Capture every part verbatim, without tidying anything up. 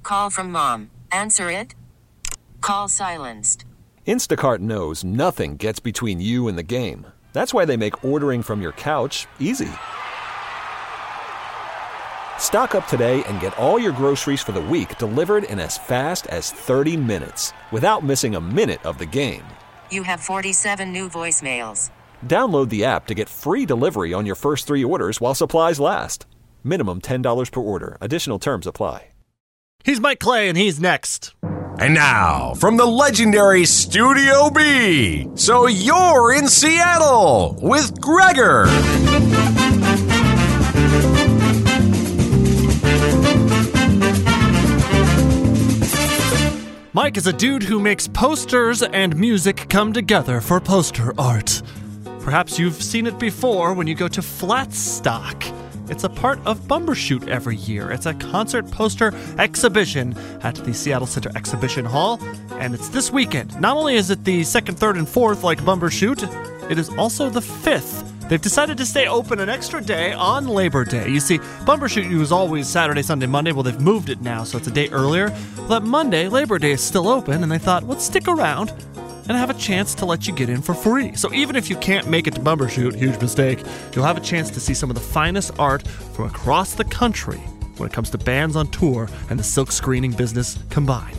call from mom. Answer it. Call silenced. Instacart knows nothing gets between you and the game. That's why they make ordering from your couch easy. Stock up today and get all your groceries for the week delivered in as fast as thirty minutes without missing a minute of the game. You have forty-seven new voicemails. Download the app to get free delivery on your first three orders while supplies last. Minimum ten dollars per order. Additional terms apply. He's Mike Clay, and he's next. And now, from the legendary Studio B, so you're in Seattle with Gregor. Mike is a dude who makes posters and music come together for poster art. Perhaps you've seen it before when you go to Flatstock. It's a part of Bumbershoot every year. It's a concert poster exhibition at the Seattle Center Exhibition Hall, and it's this weekend. Not only is it the second, third, and fourth like Bumbershoot, it is also the fifth. They've decided to stay open an extra day on Labor Day. You see, Bumbershoot was always Saturday, Sunday, Monday. Well, they've moved it now, so it's a day earlier. But Monday, Labor Day, is still open, and they thought, let's stick around and have a chance to let you get in for free. So even if you can't make it to Bumbershoot, huge mistake, you'll have a chance to see some of the finest art from across the country when it comes to bands on tour and the silk screening business combined.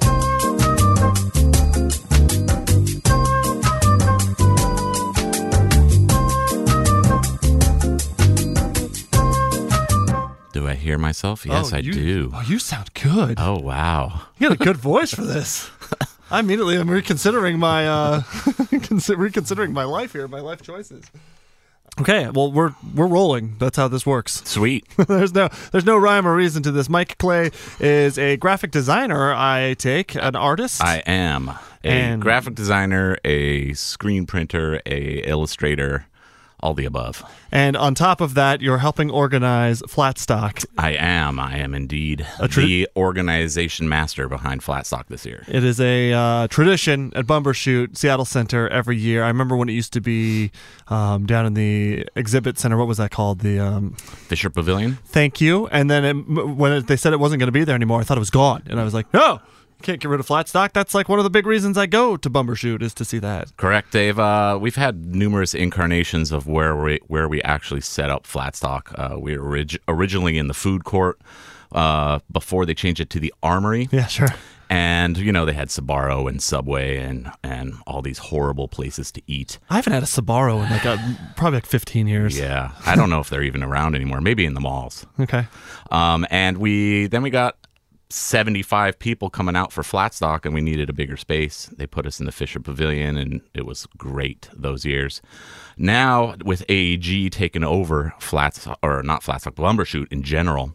Do I hear myself? Yes, oh, I you, do. Oh, you sound good. Oh, wow. You got a good voice for this. I immediately am reconsidering my uh, reconsidering my life here, my life choices. Okay, well we're we're rolling. That's how this works. Sweet. there's no there's no rhyme or reason to this. Mike Clay is a graphic designer. I take an artist. I am a and graphic designer, a screen printer, a illustrator. All the above. And on top of that, you're helping organize Flatstock. I am. I am indeed tra- the organization master behind Flatstock this year. It is a uh, tradition at Bumbershoot, Seattle Center, every year. I remember when it used to be um, down in the exhibit center. What was that called? The um, Fisher Pavilion? Thank you. And then it, when it, they said it wasn't going to be there anymore, I thought it was gone. And I was like, no! Can't get rid of Flatstock. That's like one of the big reasons I go to Bumbershoot is to see that. Correct, Dave. Uh, we've had numerous incarnations of where we where we actually set up Flatstock. Uh, we were orig- originally in the food court uh, before they changed it to the Armory. Yeah, sure. And, you know, they had Sbarro and Subway and, and all these horrible places to eat. I haven't had a Sbarro in like a, probably like fifteen years. Yeah. I don't know if they're even around anymore. Maybe in the malls. Okay. Um, and we then we got seventy-five people coming out for Flatstock, and we needed a bigger space. They put us in the Fisher Pavilion, and it was great those years. Now, with A E G taking over Flatstock, or not Flatstock, Bumbershoot in general,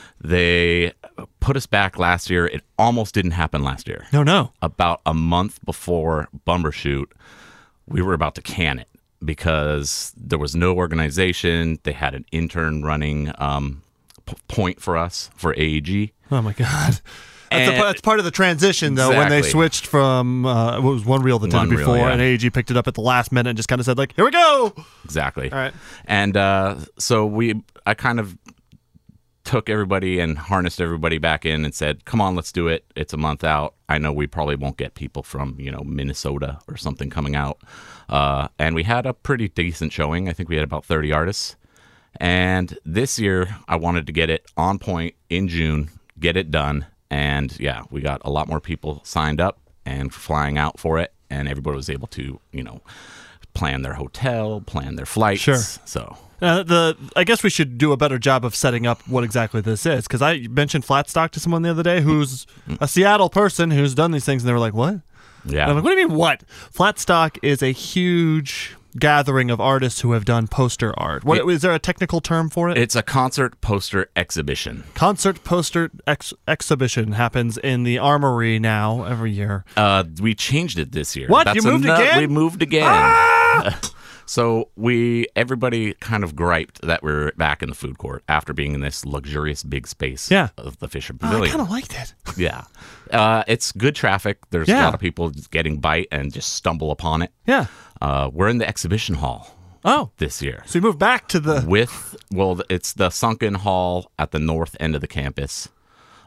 they put us back last year. It almost didn't happen last year. No, no. About a month before Bumbershoot, we were about to can it because there was no organization. They had an intern running um, p- point for us for A E G. Oh, my God. That's, And- a, that's part of the transition, though, when they Exactly. switched from, uh, it was One Reel that did One it Reel, before, yeah. and A E G picked it up at the last minute and just kind of said, like, here we go! Exactly. All right. And uh, so we, I kind of took everybody and harnessed everybody back in and said, come on, let's do it. It's a month out. I know we probably won't get people from, you know, Minnesota or something coming out. Uh, and we had a pretty decent showing. I think we had about thirty artists. And this year, I wanted to get it on point in June, get it done. And yeah, we got a lot more people signed up and flying out for it. And everybody was able to, you know, plan their hotel, plan their flights. Sure. So Uh, the I guess we should do a better job of setting up what exactly this is, because I mentioned Flatstock to someone the other day who's a Seattle person who's done these things, and they were like, what? yeah. And I'm like, what do you mean, what? Flatstock is a huge gathering of artists who have done poster art. What It- is there a technical term for it? It's a concert poster exhibition. Concert poster ex- exhibition happens in the Armory now every year. Uh, we changed it this year. What? You moved ano- again? We moved again. Ah! So we, everybody kind of griped that we're back in the food court after being in this luxurious big space Yeah. of the Fisher Oh, I Pavilion. kind of liked it. Yeah. Uh, it's good traffic. There's Yeah. a lot of people just getting bite and just stumble upon it. Yeah. Uh, we're in the exhibition hall Oh, this year. so you moved back to the... With, well, it's the sunken hall at the north end of the campus.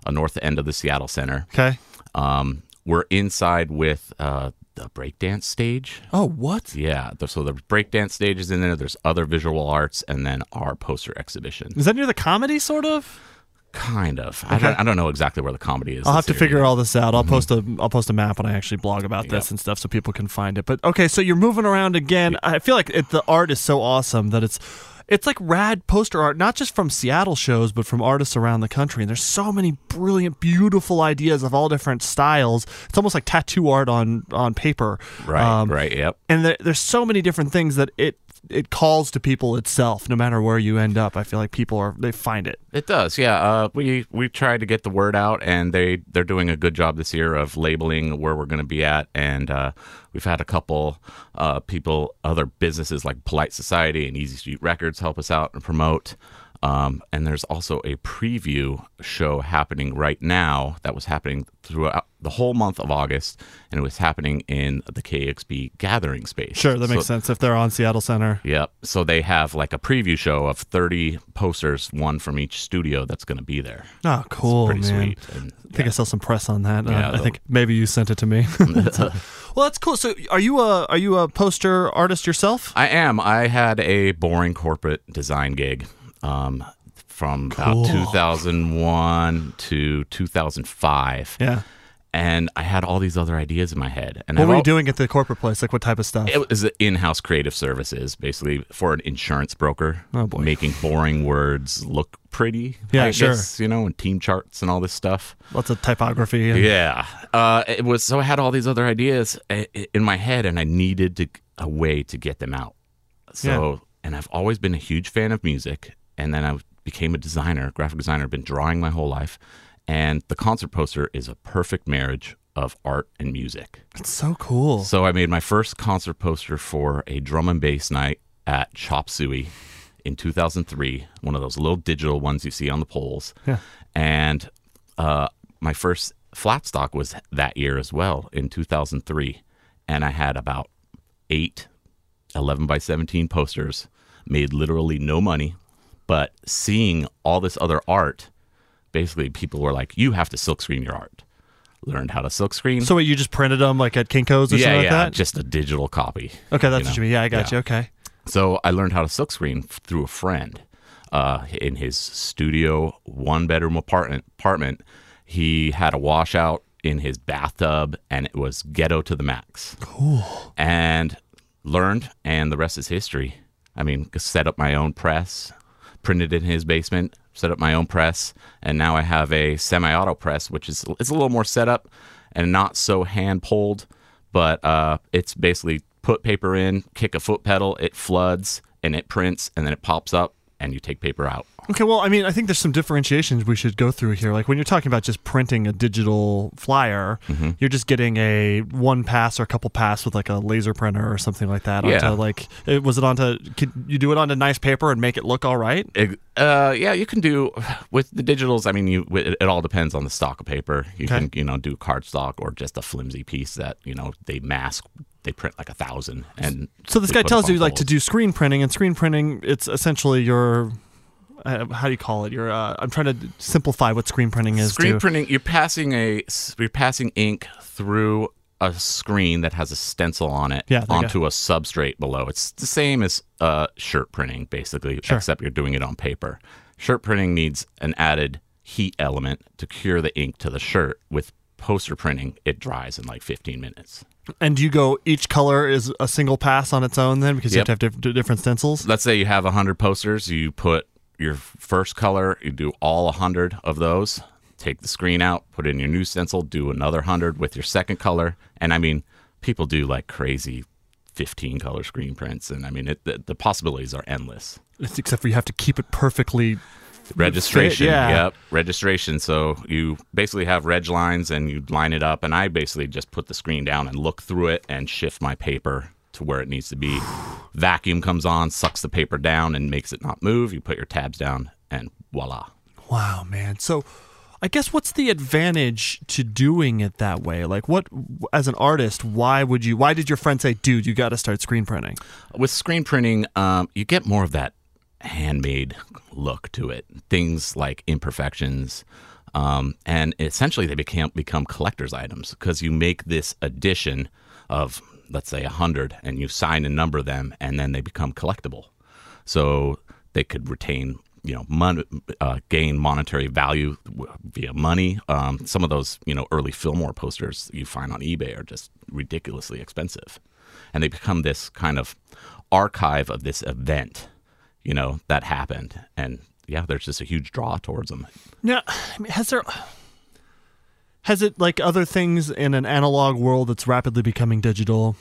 uh, north end of the Seattle Center. Okay. Um, we're inside with uh, the breakdance stage. Oh, what? Yeah, th- so the breakdance stage is in there. There's other visual arts, and then our poster exhibition. Is that near the comedy, sort of? Kind of. I, Okay. don't, I don't know exactly where the comedy is. I'll have this to figure area. all this out. I'll post a I'll post a map when I actually blog about this Yep. and stuff so people can find it. But okay, so you're moving around again. I feel like it, the art is so awesome that it's it's like rad poster art, not just from Seattle shows, but from artists around the country. And there's so many brilliant, beautiful ideas of all different styles. It's almost like tattoo art on on paper. Right, Um, right, yep. And there, there's so many different things that it it calls to people itself. No matter where you end up, I feel like people are they find it. It does, yeah. Uh, we we tried to get the word out, and they they're doing a good job this year of labeling where we're going to be at. And uh, we've had a couple uh, people, other businesses like Polite Society and Easy Street Records help us out and promote. Um, and there's also a preview show happening right now that was happening throughout the whole month of August, and it was happening in the K X B gathering space. Sure, that makes So- sense if they're on Seattle Center. Yep. So they have like a preview show of thirty posters, one from each studio that's going to be there. Oh, cool, Pretty man. sweet. And, I think I saw some press on that. Yeah, uh, I the- think maybe you sent it to me. well, that's cool. So, are you a are you a poster artist yourself? I am. I had a boring corporate design gig um, from Cool. about two thousand one to two thousand five. Yeah. And I had all these other ideas in my head. And What I've were you al- doing at the corporate place? Like, what type of stuff? It was in-house creative services, basically for an insurance broker. Oh, boy. Making boring words look pretty. Yeah, I sure. guess, you know, and team charts and all this stuff. Lots of typography. And, Yeah, uh, it was. So I had all these other ideas i- i- in my head, and I needed to, a way to get them out. So, and I've always been a huge fan of music, and then I became a designer, graphic designer. Been drawing my whole life, and the concert poster is a perfect marriage of art and music. It's so cool. So I made my first concert poster for a drum and bass night at Chop Suey in two thousand three, one of those little digital ones you see on the poles. Yeah. And uh, my first flat stock was that year as well in two thousand three. And I had about eight eleven by seventeen posters, made literally no money. But seeing all this other art, basically people were like, you have to silkscreen your art. Learned how to silkscreen. So, wait, you just printed them like at Kinko's or yeah, something like yeah, that? just a digital copy. Okay, that's you what know? you mean. Yeah, I got Yeah. you. Okay. So I learned how to silkscreen f- through a friend. Uh, in his studio, one bedroom apartment, apartment, he had a washout in his bathtub, and it was ghetto to the max. Cool. And learned, and the rest is history. I mean, set up my own press, printed in his basement, set up my own press, and now I have a semi-auto press, which is it's a little more set up and not so hand-pulled, but uh, it's basically put paper in, kick a foot pedal, it floods, and it prints, and then it pops up, and you take paper out. Okay, well, I mean, I think there's some differentiations we should go through here. Like when you're talking about just printing a digital flyer, Mm-hmm. you're just getting a one pass or a couple pass with like a laser printer or something like that. Yeah. Onto like, it, was it onto? Could you do it onto nice paper and make it look all right? It- uh, yeah, you can do with the digitals. I mean, you it, it all depends on the stock of paper. You Okay. can you know do cardstock or just a flimsy piece that you know they mask. They print like a thousand. And So this they guy put tells up on you like to poles. do screen printing, and screen printing, it's essentially your. Uh, how do you call it? Your. Uh, I'm trying to simplify what screen printing is. Screen to, printing. You're passing a you're passing ink through a screen that has a stencil on it Yeah, there you onto a substrate below. It's the same as uh, shirt printing, basically, Sure. except you're doing it on paper. Shirt printing needs an added heat element to cure the ink to the shirt. With poster printing, it dries in like fifteen minutes. And do you go each color is a single pass on its own then because you Yep. have to have diff- different stencils? Let's say you have one hundred posters. You put your first color, you do all one hundred of those, take the screen out, put in your new stencil, do another one hundred with your second color. And I mean, people do like crazy fifteen color screen prints. And I mean, it, the, the possibilities are endless. It's- Except for you have to keep it perfectly. Registration. yeah. Yep. Registration. So you basically have reg lines and you line it up. And I basically just put the screen down and look through it and shift my paper to where it needs to be. Vacuum comes on, sucks the paper down and makes it not move. You put your tabs down and voila. Wow, man. So I guess what's the advantage to doing it that way? Like what, as an artist, why would you, why did your friend say, dude, you got to start screen printing? With screen printing, um, you get more of that handmade look to it. Things like imperfections, Um, and essentially they became become collector's items because you make this edition of, let's say, one hundred, and you sign and number them, and then they become collectible. So they could retain, you know, mon- uh, gain monetary value via money. Um, some of those, you know, early Fillmore posters you find on eBay are just ridiculously expensive. And they become this kind of archive of this event, you know, that happened. And yeah, there's just a huge draw towards them. Now, I mean, has there, has it, like other things in an analog world that's rapidly becoming digital,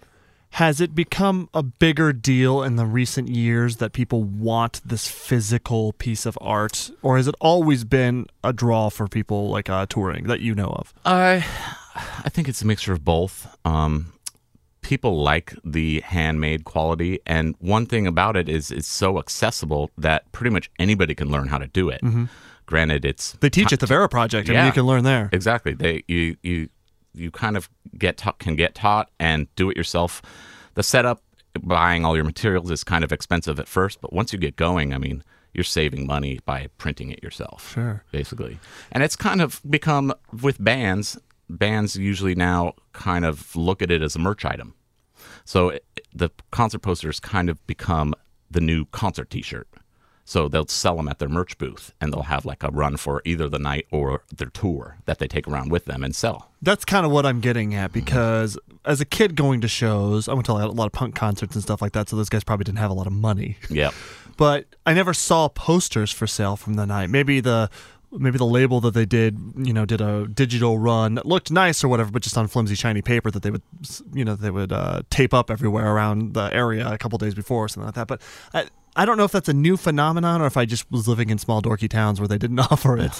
has it become a bigger deal in the recent years that people want this physical piece of art, or has it always been a draw for people like uh, touring that you know of? I, I think it's a mixture of both. Um, people like the handmade quality, and one thing about it is it's so accessible that pretty much anybody can learn how to do it. Mm-hmm. Granted, it's they teach at the Vera Project. I yeah, mean, you can learn there. Exactly. They you you. you kind of get ta- can get taught and do it yourself. The setup, buying all your materials is kind of expensive at first, but once you get going, I mean, you're saving money by printing it yourself. Sure. Basically. And it's kind of become, with bands, bands usually now kind of look at it as a merch item. So it, the concert posters kind of become the new concert t-shirt. So they'll sell them at their merch booth, and they'll have like a run for either the night or their tour that they take around with them and sell. That's kind of what I'm getting at, because as a kid going to shows, I went to a lot of punk concerts and stuff like that, so those guys probably didn't have a lot of money. Yep. But I never saw posters for sale from the night. Maybe the maybe the label that they did, you know, did a digital run that looked nice or whatever, but just on flimsy, shiny paper that they would, you know, they would uh, tape up everywhere around the area a couple days before or something like that. But I, I don't know if that's a new phenomenon or if I just was living in small dorky towns where they didn't offer it.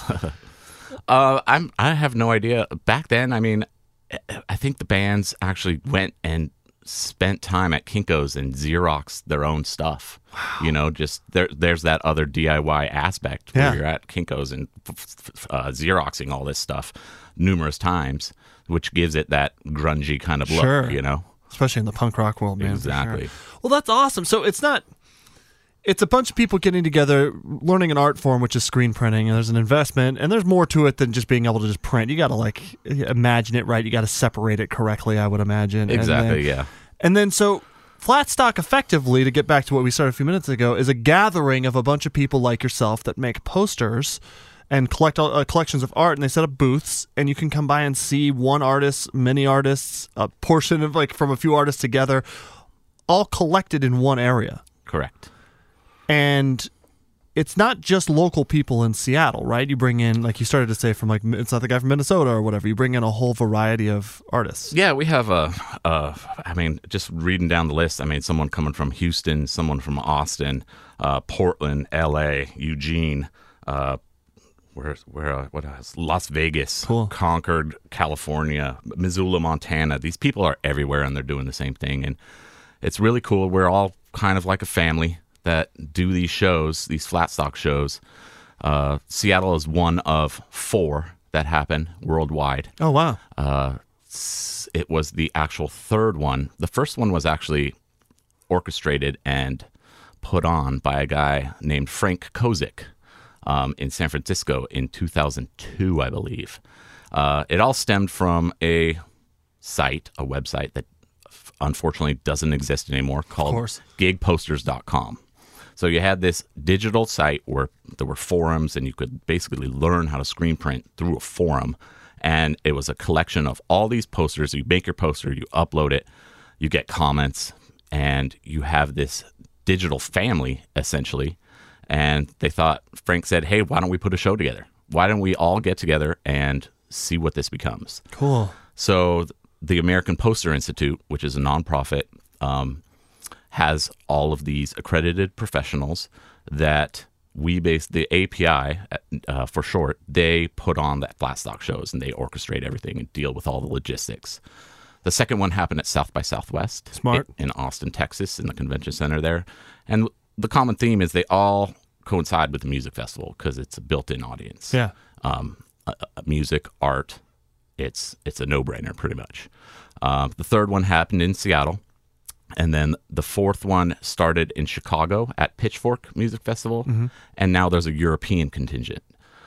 uh, I'm I have no idea. Back then, I mean, I think the bands actually went and spent time at Kinko's and Xerox their own stuff. Wow. You know, just there. There's that other D I Y aspect where Yeah. you're at Kinko's and uh, Xeroxing all this stuff numerous times, which gives it that grungy kind of look. Sure. You know, Especially in the punk rock world, man. for Exactly. sure. Well, that's awesome. So it's not... It's a bunch of people getting together, learning an art form, which is screen printing, and there's an investment, and there's more to it than just being able to just print. You got to, like, imagine it right. You got to separate it correctly, I would imagine. exactly. And then, yeah. and then, so, Flat Stock, effectively, to get back to what we started a few minutes ago, is a gathering of a bunch of people like yourself that make posters and collect uh, collections of art, and they set up booths, and you can come by and see one artist, many artists, a portion of, like, from a few artists together, all collected in one area. Correct. And it's not just local people in Seattle, right? You bring in, like you started to say, from like, it's not the guy from Minnesota or whatever. You bring in a whole variety of artists. Yeah, we have a, a, I mean, just reading down the list, I mean, someone coming from Houston, someone from Austin, uh, Portland, L A, Eugene, uh, where, where, uh, what else? Las Vegas, Cool. Concord, California, Missoula, Montana. These people are everywhere, and they're doing the same thing. And it's really cool. We're all kind of like a family that do these shows, these flat stock shows. Uh, Seattle is one of four that happen worldwide. Oh, wow. Uh, s- it was the actual third one. The first one was actually orchestrated and put on by a guy named Frank Kozik um, in San Francisco in two thousand two, I believe. Uh, it all stemmed from a site, a website that f- unfortunately doesn't exist anymore, called course. gig posters dot com. So you had this digital site where there were forums, and you could basically learn how to screen print through a forum. And it was a collection of all these posters. You make your poster, you upload it, you get comments, and you have this digital family, essentially. And they thought, Frank said, hey, why don't we put a show together? Why don't we all get together and see what this becomes? Cool. So the American Poster Institute, which is a nonprofit, um, has all of these accredited professionals that we base the A P I uh, for short. They put on that flat stock shows, and they orchestrate everything and deal with all the logistics. The second one happened at South by Southwest, Smart. in, in Austin, Texas, in the convention center there. And the common theme is they all coincide with the music festival because it's a built-in audience. Yeah. Um, uh, uh, music, art, it's it's a no-brainer pretty much. Uh, the third one happened in Seattle. And then the fourth one started in Chicago at Pitchfork Music Festival. Mm-hmm. And now there's a European contingent.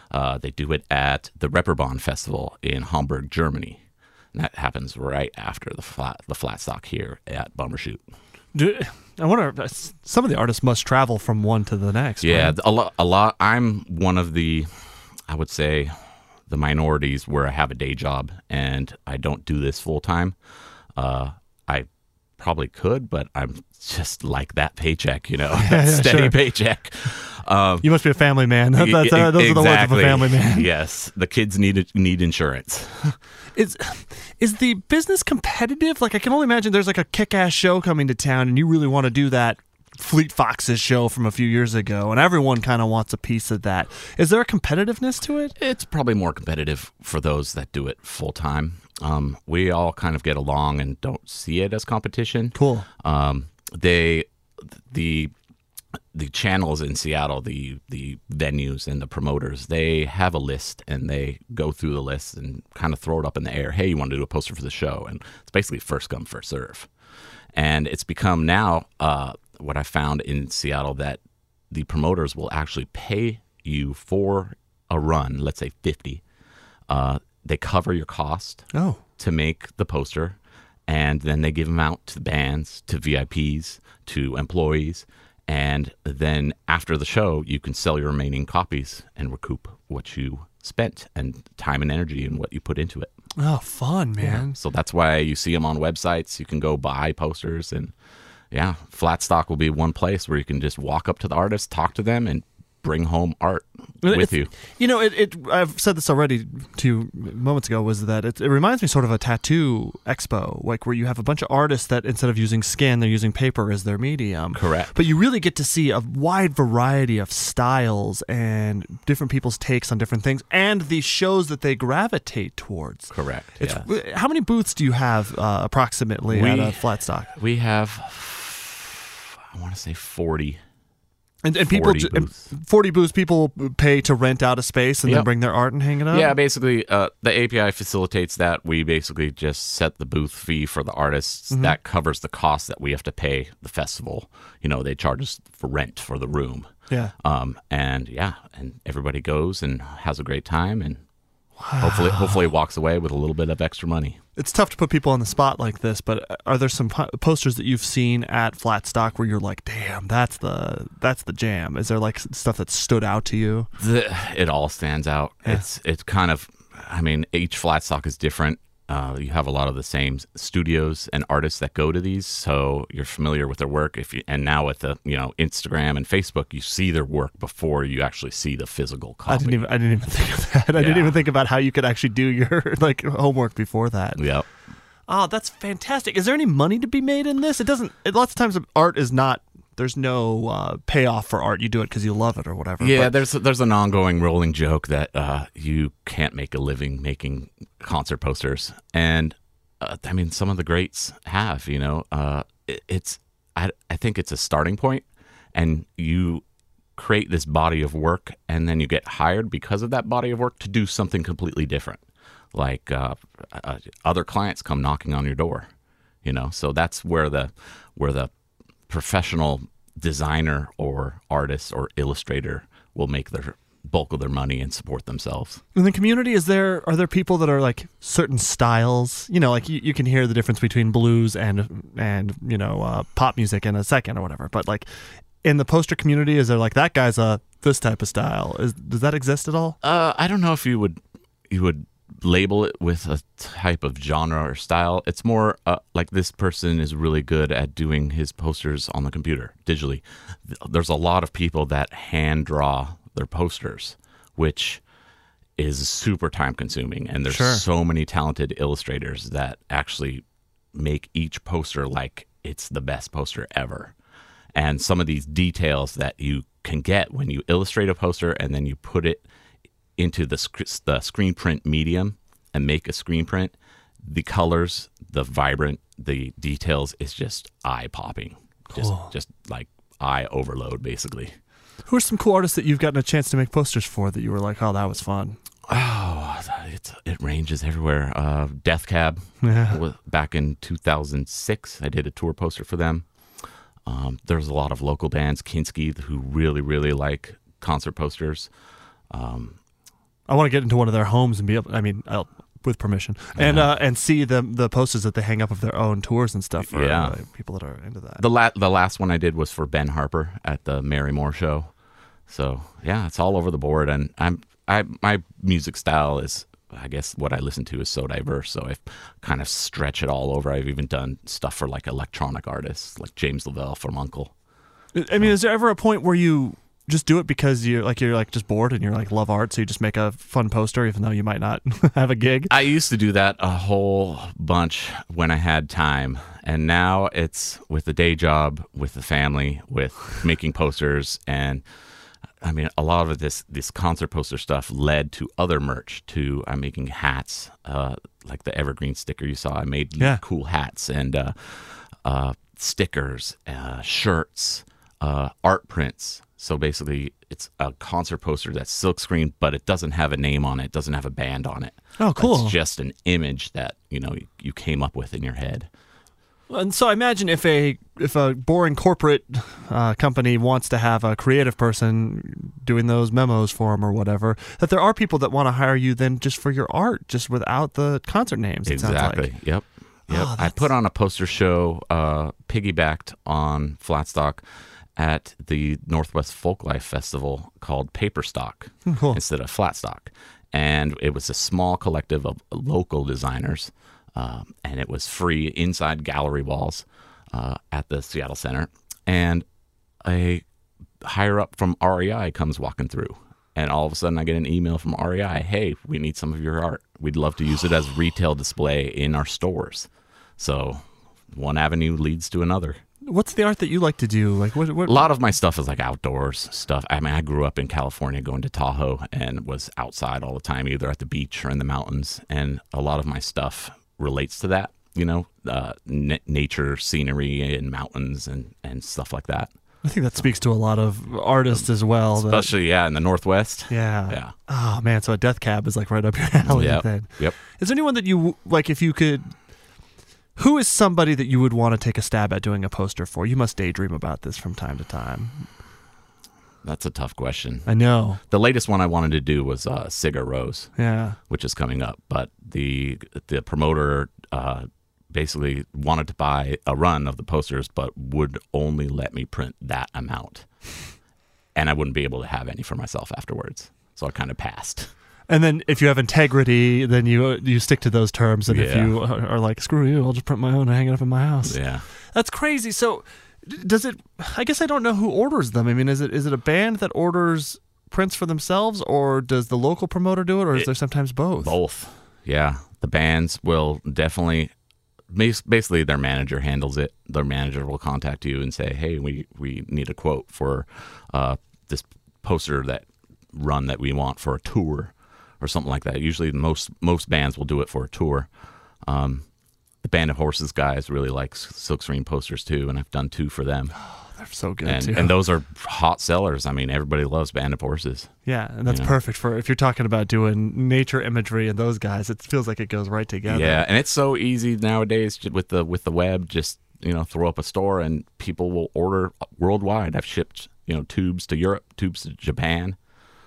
Uh, they do it at the Reeperbahn Festival in Hamburg, Germany. And that happens right after the flat the flat stock here at Bumbershoot. Do, I wonder, some of the artists must travel from one to the next. Yeah, right? a lot. A lot. I'm one of the, I would say, the minorities where I have a day job and I don't do this full time. Uh, I probably could, but I'm just like that paycheck, you know, Yeah, that yeah, steady sure. paycheck. Um, You must be a family man. That- that's, uh, those are the words of a exactly. family man. Yes, the kids need need insurance. Is is the business competitive? Like, I can only imagine there's like a kick-ass show coming to town, and you really want to do that Fleet Foxes show from a few years ago, and everyone kind of wants a piece of that. Is there a competitiveness to it? It's probably more competitive for those that do it full time. Um, we all kind of get along and don't see it as competition. Cool. Um, they the the channels in Seattle, the the venues and the promoters, they have a list and they go through the list and kind of throw it up in the air. Hey, you want to do a poster for the show? And it's basically first come, first serve. And it's become now uh, what I found in Seattle that the promoters will actually pay you for a run, let's say fifty. Uh, they cover your cost Oh. to make the poster, and then they give them out to the bands, to V I Ps, to employees. And then after the show, you can sell your remaining copies and recoup what you spent and time and energy and what you put into it. Oh, fun, man. So that's why you see them on websites. You can go buy posters, and yeah, Flat Stock will be one place where you can just walk up to the artist, talk to them, and bring home art But with it's- you. You know, it, it. I've said this already to you moments ago. Was that it? It reminds me sort of a tattoo expo, like where you have a bunch of artists that instead of using scan, they're using paper as their medium. Correct. But you really get to see a wide variety of styles and different people's takes on different things, and the shows that they gravitate towards. Correct. It's, yeah. How many booths do you have uh, approximately We- at a Flat Stock? We have, I want to say forty. And, and people, forty ju- and booths. forty booths. People pay to rent out a space and then Yep. bring their art and hang it up. Yeah, basically, uh, the A P I facilitates that. We basically just set the booth fee for the artists. Mm-hmm. That covers the cost that we have to pay the festival. You know, they charge us for rent for the room. Yeah. Um, and yeah, and everybody goes and has a great time, and hopefully, hopefully walks away with a little bit of extra money. It's tough to put people on the spot like this, but are there some po- posters that you've seen at Flat Stock where you're like, "Damn, that's the that's the jam"? Is there like s- stuff that stood out to you? The, it all stands out. Yeah. It's it's kind of, I mean, each flat stock is different. Uh, you have a lot of the same studios and artists that go to these, so you're familiar with their work. If you and now with the you know Instagram and Facebook, you see their work before you actually see the physical copy. I didn't even I didn't even think of that. I didn't Yeah. even think about how you could actually do your like homework before that. Yep. Oh, that's fantastic. Is there any money to be made in this? It doesn't. It, lots of times, art is not. There's no uh, payoff for art. You do it because you love it or whatever. Yeah, But- there's there's an ongoing rolling joke that uh, you can't make a living making concert posters, and uh, I mean some of the greats have. You know, uh, it, it's I I think it's a starting point, and you create this body of work, and then you get hired because of that body of work to do something completely different. Like uh, uh, other clients come knocking on your door, you know. So that's where the where the professional designer or artist or illustrator will make their bulk of their money and support themselves. In the community, is there are there people that are like certain styles? You know, like you, you can hear the difference between blues and and you know uh, pop music in a second or whatever. But like in the poster community, is there like that guy's a this type of style? Is does that exist at all? Uh, I don't know if you would you would label it with a type of genre or style. It's more uh, like this person is really good at doing his posters on the computer digitally. There's a lot of people that hand draw their posters, which is super time consuming, and there's Sure. so many talented illustrators that actually make each poster like it's the best poster ever. And some of these details that you can get when you illustrate a poster and then you put it into the, sc- the screen print medium and make a screen print, the colors, the vibrant, the details is just eye popping. Just, Cool. just like eye overload, basically. Who are some cool artists that you've gotten a chance to make posters for that you were like, oh, that was fun? Oh, it's, it ranges everywhere. Uh, Death Cab, Yeah. wa- back in two thousand six, I did a tour poster for them. Um, there's a lot of local bands, Kinski, who really, really like concert posters. Um, I want to get into one of their homes and be able. I mean, I'll, with permission, and Yeah. uh, and see the the posters that they hang up of their own tours and stuff for Yeah. uh, people that are into that. The la- the last one I did was for Ben Harper at the Mary Moore show. So yeah, it's all over the board, and I'm I my music style is, I guess what I listen to is so diverse. So I kind of stretch it all over. I've even done stuff for like electronic artists, like James Lavelle from Uncle. I mean, is there ever a point where you just do it because you're like you're like just bored and you're like love art, so you just make a fun poster even though you might not have a gig? I used to do that a whole bunch when I had time, and now it's with the day job, with the family, with making posters, and I mean a lot of this this concert poster stuff led to other merch. To I'm making hats, uh, like the evergreen sticker you saw. I made Yeah. cool hats and uh, uh, stickers, uh, shirts, uh, art prints. So basically, it's a concert poster that's silkscreen, but it doesn't have a name on it. It doesn't have a band on it. Oh, cool. It's just an image that you know you came up with in your head. And so I imagine if a if a boring corporate uh, company wants to have a creative person doing those memos for them or whatever, that there are people that want to hire you then just for your art, just without the concert names. It sounds Exactly. like. Yep. Yep. Oh, I that's- put on a poster show, uh, piggybacked on Flatstock, at the Northwest Folklife Festival called Paperstock Cool. instead of Flatstock. And it was a small collective of local designers, um, and it was free inside gallery walls uh, at the Seattle Center. And a higher up from R E I comes walking through, and all of a sudden I get an email from R E I, hey, we need some of your art. We'd love to use it as retail display in our stores. So one avenue leads to another. What's the art that you like to do? Like what? what A lot of my stuff is like outdoors stuff. I mean, I grew up in California going to Tahoe and was outside all the time, either at the beach or in the mountains. And a lot of my stuff relates to that, you know, uh, n- nature, scenery, and mountains and, and stuff like that. I think that speaks to a lot of artists as well. that- Especially, yeah, in the Northwest. yeah. Yeah. Oh man, so a Death Cab is like right up your alley. Yep. Then. Yep. Is there anyone that you like? If you could, who is somebody that you would want to take a stab at doing a poster for? You must daydream about this from time to time. That's a tough question. I know. The latest one I wanted to do was uh, Sigur Rós, Yeah. which is coming up. But the the promoter uh, basically wanted to buy a run of the posters, but would only let me print that amount. And I wouldn't be able to have any for myself afterwards. So I kind of passed. And then if you have integrity, then you you stick to those terms. And if Yeah. you are are like, screw you, I'll just print my own and hang it up in my house. Yeah. That's crazy. So d- does it, I guess I don't know who orders them. I mean, is it is it a band that orders prints for themselves, or does the local promoter do it, or is It- there sometimes both? Both. Yeah. The bands will definitely, bas- basically their manager handles it. Their manager will contact you and say, hey, we, we need a quote for uh, this poster that run that we want for a tour or something like that. Usually most most bands will do it for a tour. Um, the Band of Horses guys really like silkscreen posters too, and I've done two for them. They're so good And, too. and those are hot sellers. I mean, everybody loves Band of Horses. yeah, and that's you know. perfect for if you're talking about doing nature imagery and those guys. It feels like it goes right together. Yeah, and it's so easy nowadays j- with the with the web. Just you know, throw up a store and people will order worldwide. I've shipped you know tubes to Europe, tubes to Japan.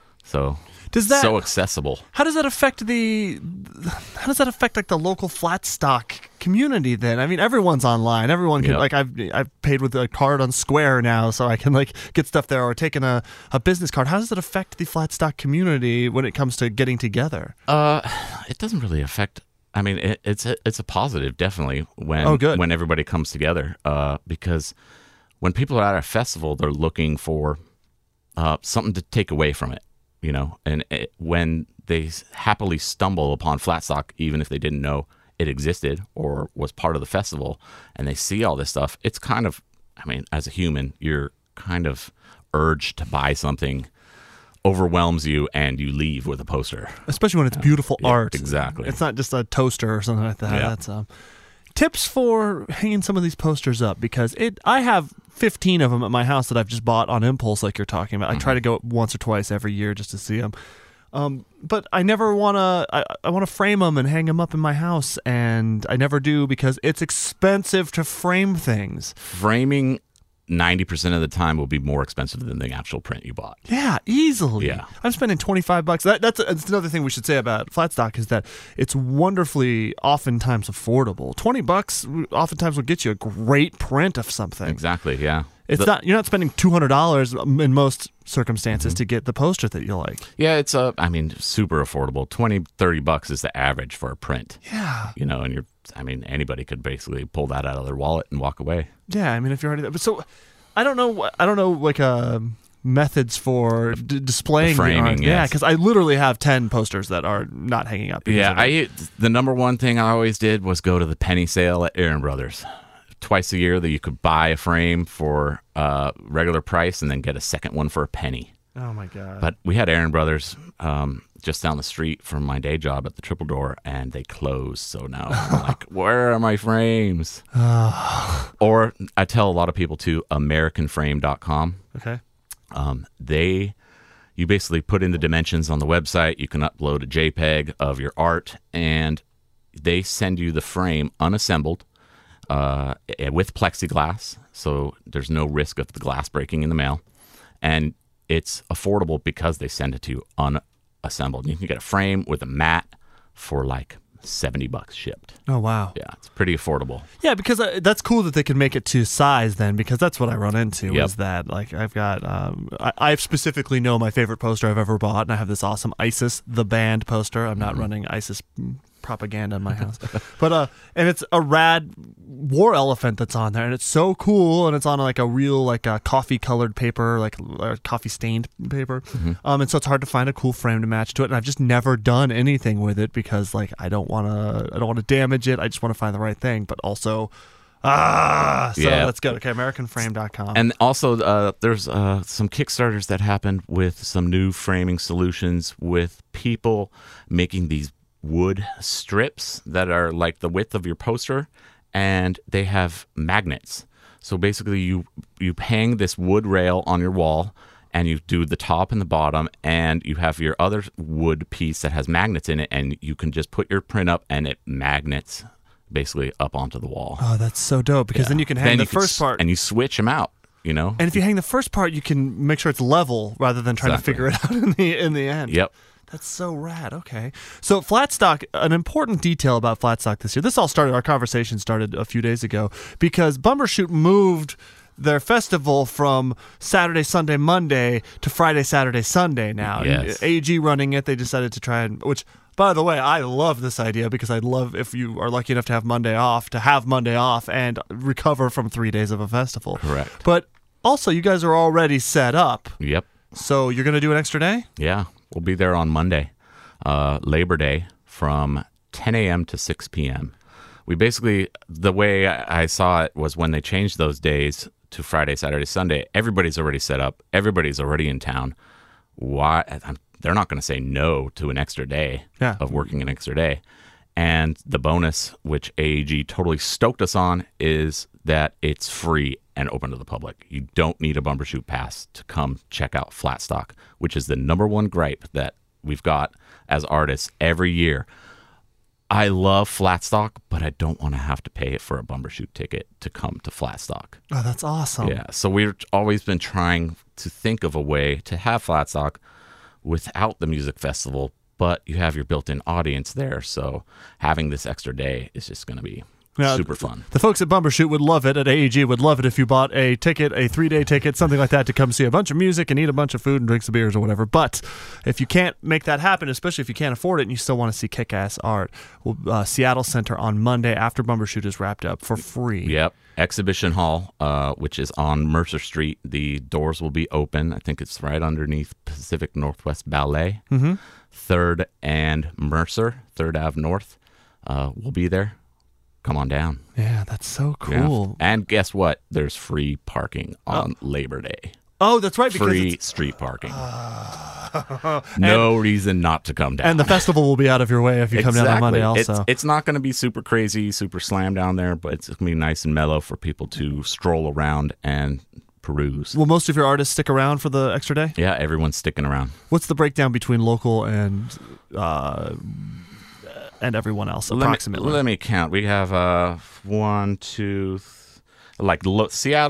So Does that so accessible. How does that affect the? How does that affect like the local flat stock community? Then I mean, everyone's online. Everyone can Yep. like I've I've paid with a card on Square now, so I can like get stuff there, or taking a, a business card. How does it affect the flat stock community when it comes to getting together? Uh, it doesn't really affect. I mean, it, it's a, it's a positive definitely when Oh, good. when everybody comes together. Uh, because when people are at a festival, they're looking for uh something to take away from it. You know, and it, when they happily stumble upon Flatstock, even if they didn't know it existed or was part of the festival, and they see all this stuff, it's kind of, I mean, as a human, you're kind of urged to buy something, overwhelms you, and you leave with a poster. Especially when it's beautiful Yeah, art. exactly. It's not just a toaster or something like that. Yeah. That's um, tips for hanging some of these posters up, because it. I have fifteen of them at my house that I've just bought on impulse, like you're talking about. I try to go once or twice every year just to see them. Um, but I never want to. I, I want to frame them and hang them up in my house, and I never do because it's expensive to frame things. Framing ninety percent of the time will be more expensive than the actual print you bought. Yeah, easily. Yeah. I'm spending twenty-five bucks. That, that's, that's another thing we should say about Flatstock is that it's wonderfully oftentimes affordable. twenty bucks oftentimes will get you a great print of something. Exactly, yeah. It's The- not you're not spending two hundred dollars in most circumstances Mm-hmm. to get the poster that you like. Yeah, it's a, I mean, super affordable. twenty, thirty bucks is the average for a print. Yeah. You know, and you're, I mean, anybody could basically pull that out of their wallet and walk away. Yeah, I mean if you're already but so I don't know I don't know like uh methods for d- displaying The framing, the art. Yeah, yes. cuz I literally have ten posters that are not hanging up. because Yeah, of it. I the number one thing I always did was go to the penny sale at Aaron Brothers. Twice a year that you could buy a frame for uh, regular price and then get a second one for a penny. Oh my god. But we had Aaron Brothers um, just down the street from my day job at the Triple Door, and they closed. So now I'm like, where are my frames? Or I tell a lot of people to American Frame dot com. Okay. Um, they, you basically put in the dimensions on the website. You can upload a JPEG of your art, and they send you the frame unassembled uh, with plexiglass, so there's no risk of the glass breaking in the mail, and it's affordable because they send it to you unassembled. You can get a frame with a mat for like seventy bucks shipped. Oh wow. Yeah, it's pretty affordable. Yeah, because uh, that's cool that they can make it to size then, because that's what I run into Yep. is that like I've got um, I, I specifically know my favorite poster I've ever bought, and I have this awesome ISIS the band poster. I'm not Mm-hmm. running ISIS mm, propaganda in my house, but uh, and it's a rad war elephant that's on there, and it's so cool, and it's on like a real like a coffee colored paper, like uh, coffee stained paper, Mm-hmm. um, and so it's hard to find a cool frame to match to it, and I've just never done anything with it because like I don't want to I don't want to damage it. I just want to find the right thing, but also. Ah, so Yeah. let's go. Okay, American Frame dot com. And also, uh, there's uh, some Kickstarters that happened with some new framing solutions with people making these wood strips that are like the width of your poster, and they have magnets. So basically, you you hang this wood rail on your wall, and you do the top and the bottom, and you have your other wood piece that has magnets in it, and you can just put your print up, and it magnets basically up onto the wall. Oh, that's so dope because then you can hang Then the you can first s- part. and you switch them out. You know, And if you hang the first part, you can make sure it's level rather than trying Exactly. to figure it out in the in the end. Yep. That's so rad. Okay. So Flatstock, an important detail about Flatstock this year. This all started, our conversation started a few days ago because Bumbershoot moved their festival from Saturday, Sunday, Monday to Friday, Saturday, Sunday now. Yes. A G running it, they decided to try and, which, by the way, I love this idea because I'd love if you are lucky enough to have Monday off, to have Monday off and recover from three days of a festival. Correct. But also, you guys are already set up. Yep. So you're going to do an extra day? Yeah. We'll be there on Monday, uh, Labor Day, from ten a.m. to six p.m. We basically, the way I I saw it was when they changed those days to Friday, Saturday, Sunday, everybody's already set up. Everybody's already in town. Why? I'm, they're not going to say no to an extra day Yeah. of working an extra day. And the bonus, which A A G totally stoked us on, is that it's free and open to the public. You don't need a Bumbershoot pass to come check out Flatstock, which is the number one gripe that we've got as artists every year. I love Flatstock, but I don't want to have to pay it for a Bumbershoot ticket to come to Flatstock. Oh, that's awesome. Yeah, so we've always been trying to think of a way to have Flatstock without the music festival, but you have your built-in audience there. So having this extra day is just going to be Yeah, super fun. The folks at Bumbershoot would love it. At A E G would love it if you bought a ticket, a three-day ticket, something like that, to come see a bunch of music and eat a bunch of food and drink some beers or whatever. But if you can't make that happen, especially if you can't afford it and you still want to see kick-ass art, well, uh, Seattle Center on Monday after Bumbershoot is wrapped up for free. Yep. Exhibition Hall, uh, which is on Mercer Street. The doors will be open. I think it's right underneath Pacific Northwest Ballet. Mm-hmm. Third and Mercer, Third Ave North. Uh, we'll be there. Come on down. Yeah, that's so Yeah. cool. And guess what? There's free parking on Labor Day. Oh, that's right, because Free it's, street parking. No reason not to come down. and the festival will be out of your way if you come down on Monday also. It's, it's not going to be super crazy, super slam down there, but it's going to be nice and mellow for people to stroll around and peruse. Will most of your artists stick around for the extra day? Yeah, everyone's sticking around. What's the breakdown between local and uh, and everyone else, approximately? Let me, let me count. We have uh, one, two, th- like lo- Seattle,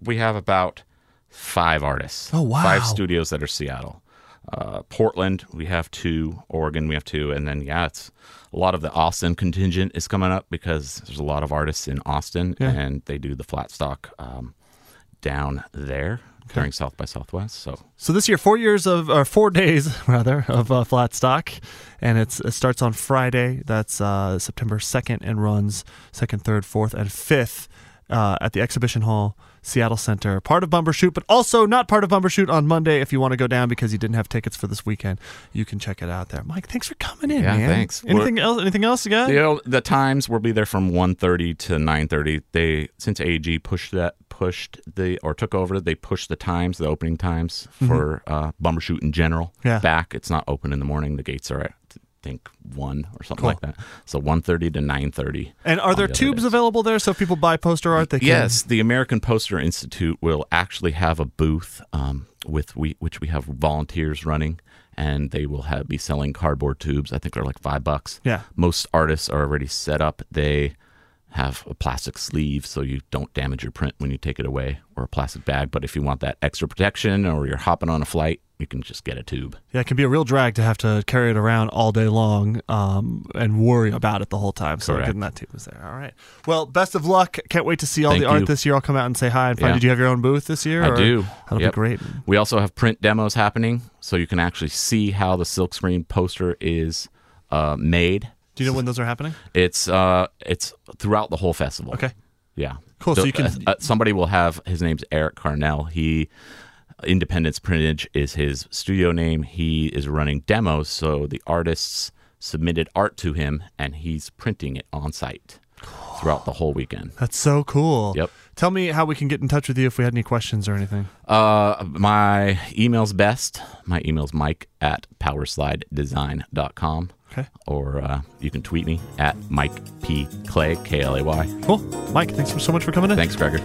we have about five artists. Oh, wow. Five studios that are Seattle. Uh, Portland, we have two. Oregon, we have two. And then, yeah, it's a lot of the Austin contingent is coming up because there's a lot of artists in Austin, Yeah. and they do the flat stock um, down there during South by Southwest. So So this year, four years of, or four days rather, of uh, flat stock, and it's, it starts on Friday. That's uh, September second, and runs second, third, fourth, and fifth uh, at the Exhibition Hall, Seattle Center. Part of Bumbershoot, but also not part of Bumbershoot on Monday. If you want to go down because you didn't have tickets for this weekend, you can check it out there. Mike, thanks for coming in, Yeah, man. thanks. Anything else? Anything else you got? You know, the times will be there from one thirty to nine thirty. They since A G pushed that pushed the or took over, they pushed the times, the opening times for uh, Bumbershoot in general Yeah. back. It's not open in the morning. The gates are at I think one or something Cool. like that. So one thirty to nine thirty. And are there on the other tubes days. available there so if people buy poster art? They can. Yes, the American Poster Institute will actually have a booth um, with we which we have volunteers running, and they will have be selling cardboard tubes. I think they're like five bucks. Yeah. Most artists are already set up. They have a plastic sleeve so you don't damage your print when you take it away, or a plastic bag. But if you want that extra protection, or you're hopping on a flight, you can just get a tube. Yeah, it can be a real drag to have to carry it around all day long um, and worry about it the whole time. So Correct. getting that tube was there. All right. Well, best of luck. Can't wait to see all Thank the art you. this year. I'll come out and say hi and find. Yeah. Did you have your own booth this year? I or- do. That'll Yep. be great. We also have print demos happening, so you can actually see how the silkscreen poster is uh, made. Do you know when those are happening? It's uh, it's throughout the whole festival. Okay. Yeah. Cool, so you can- uh, uh, somebody will have, his name's Eric Carnell. He Independence Printage is his studio name. He is running demos, so the artists submitted art to him, and he's printing it on site throughout the whole weekend. That's so cool. Yep. Tell me how we can get in touch with you if we had any questions or anything. Uh, my email's best. My email's mike at powerslidedesign dot com. Okay. Or uh, you can tweet me at Mike P. Clay, K L A Y. Cool. Mike, thanks so much for coming in. Thanks, Gregor.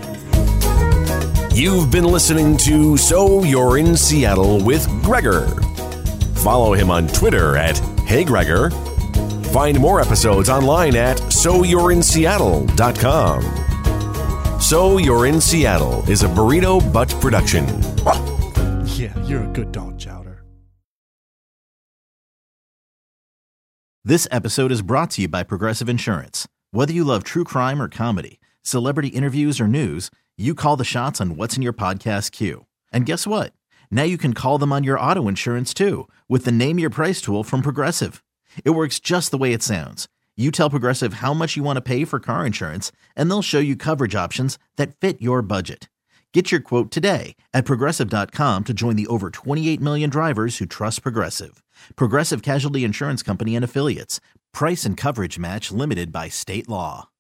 You've been listening to So You're in Seattle with Gregor. Follow him on Twitter at Hey Gregor. Find more episodes online at so you're in seattle dot com. So You're in Seattle is a Burrito Butt production. Yeah, you're a good dog, Chowder. This episode is brought to you by Progressive Insurance. Whether you love true crime or comedy, celebrity interviews or news, you call the shots on what's in your podcast queue. And guess what? Now you can call them on your auto insurance too with the Name Your Price tool from Progressive. It works just the way it sounds. You tell Progressive how much you want to pay for car insurance, and they'll show you coverage options that fit your budget. Get your quote today at progressive dot com to join the over twenty-eight million drivers who trust Progressive. Progressive Casualty Insurance Company and Affiliates. Price and coverage match limited by state law.